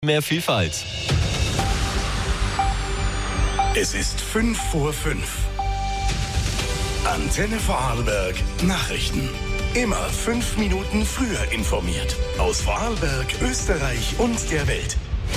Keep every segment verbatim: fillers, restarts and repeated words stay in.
Mehr Vielfalt. Es ist fünf vor fünf. Antenne Vorarlberg Nachrichten. Immer fünf Minuten früher informiert. Aus Vorarlberg, Österreich und der Welt.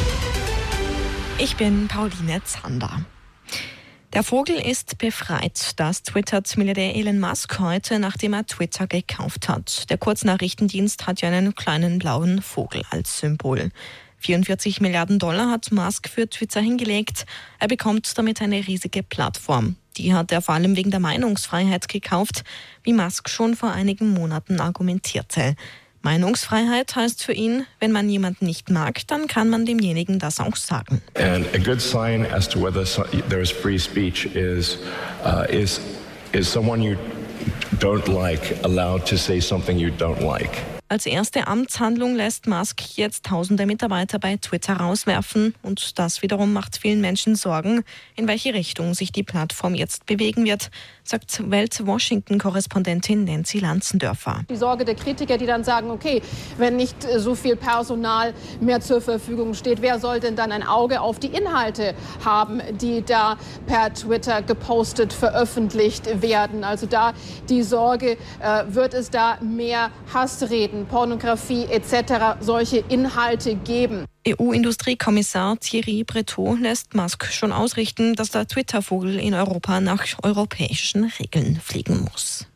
Ich bin Pauline Zander. Der Vogel ist befreit. Das twittert Milliardär Elon Musk heute, nachdem er Twitter gekauft hat. Der Kurznachrichtendienst hat ja einen kleinen blauen Vogel als Symbol. vierundvierzig Milliarden Dollar hat Musk für Twitter hingelegt. Er bekommt damit eine riesige Plattform. Die hat er vor allem wegen der Meinungsfreiheit gekauft, wie Musk schon vor einigen Monaten argumentierte. Meinungsfreiheit heißt für ihn, wenn man jemanden nicht mag, dann kann man demjenigen das auch sagen. And a good sign as to whether there is free speech is uh, is is someone you don't like allowed to say something you don't like. Als erste Amtshandlung lässt Musk jetzt tausende Mitarbeiter bei Twitter rauswerfen. Und das wiederum macht vielen Menschen Sorgen, in welche Richtung sich die Plattform jetzt bewegen wird, sagt Welt-Washington-Korrespondentin Nancy Lanzendörfer. Die Sorge der Kritiker, die dann sagen, okay, wenn nicht so viel Personal mehr zur Verfügung steht, wer soll denn dann ein Auge auf die Inhalte haben, die da per Twitter gepostet, veröffentlicht werden? Also da die Sorge, äh, wird es da mehr Hassreden, Pornografie et cetera solche Inhalte geben. E U-Industriekommissar Thierry Breton lässt Musk schon ausrichten, dass der Twitter-Vogel in Europa nach europäischen Regeln fliegen muss.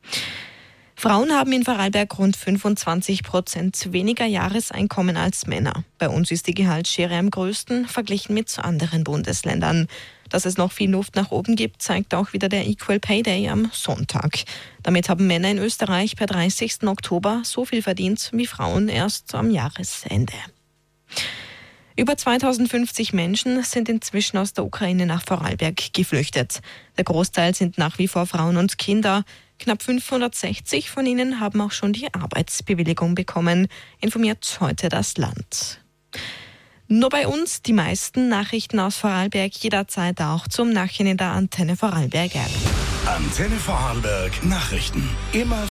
Frauen haben in Vorarlberg rund fünfundzwanzig Prozent weniger Jahreseinkommen als Männer. Bei uns ist die Gehaltsschere am größten, verglichen mit anderen Bundesländern. Dass es noch viel Luft nach oben gibt, zeigt auch wieder der Equal Pay Day am Sonntag. Damit haben Männer in Österreich per dreißigsten Oktober so viel verdient wie Frauen erst am Jahresende. Über zweitausendfünfzig Menschen sind inzwischen aus der Ukraine nach Vorarlberg geflüchtet. Der Großteil sind nach wie vor Frauen und Kinder. Knapp fünfhundertsechzig von ihnen haben auch schon die Arbeitsbewilligung bekommen, informiert heute das Land. Nur bei uns die meisten Nachrichten aus Vorarlberg jederzeit auch zum Nachhinein in der Antenne Vorarlberg App. Antenne Vorarlberg Nachrichten. Immer